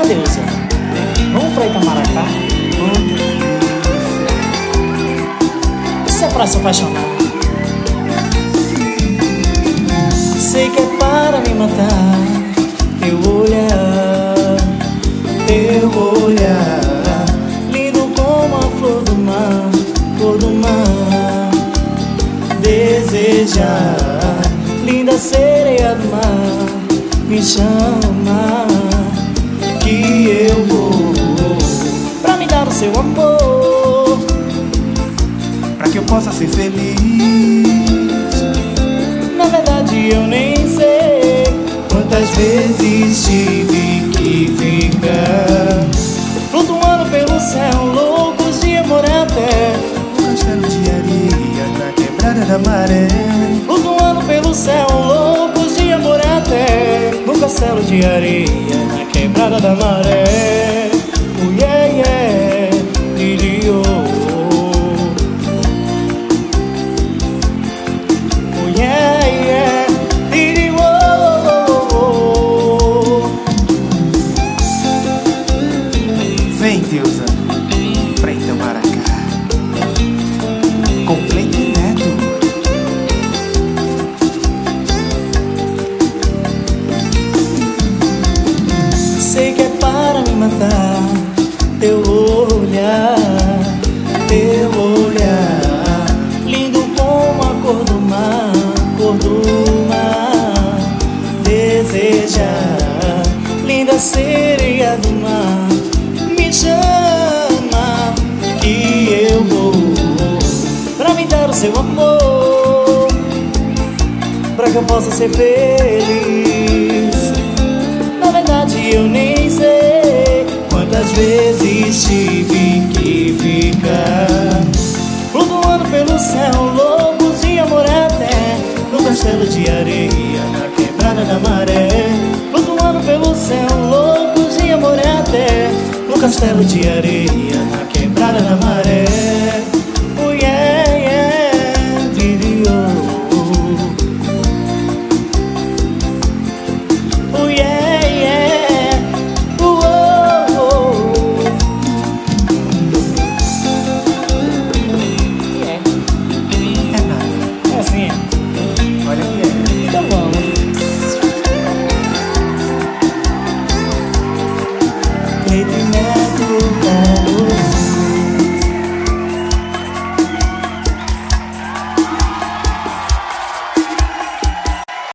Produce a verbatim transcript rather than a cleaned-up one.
Deusa? Vamos pra Itamaracá? Isso é pra se apaixonar. Sei que é para me matar. Teu olhar, teu olhar, lindo como a flor do mar, cor do mar. Desejar, linda sereia do mar, me chama que eu vou pra me dar o seu amor, pra que eu possa ser feliz. Na verdade eu nem sei quantas vezes tive que ficar flutuando pelo céu, loucos de amor até um castelo de areia na quebrada da maré. Flutuando pelo céu, loucos de amor até no castelo de areia na quebrada da maré. Oh yeah, yeah, lirio. Oh yeah, yeah, lirio. Vem, Deusa, pra Itamaracá, completo e neto. Sei que é para me matar. Teu olhar, teu olhar, lindo como a cor do mar, cor do mar. Desejar, linda sereia do mar, me chama que eu vou pra me dar o seu amor, pra que eu possa ser feliz. Na verdade eu nem sei quantas vezes tive que ficar flutuando pelo céu, loucos de amor até no castelo de areia na quebrada da maré. Flutuando pelo céu, loucos de amor até no castelo de areia na quebrada da maré.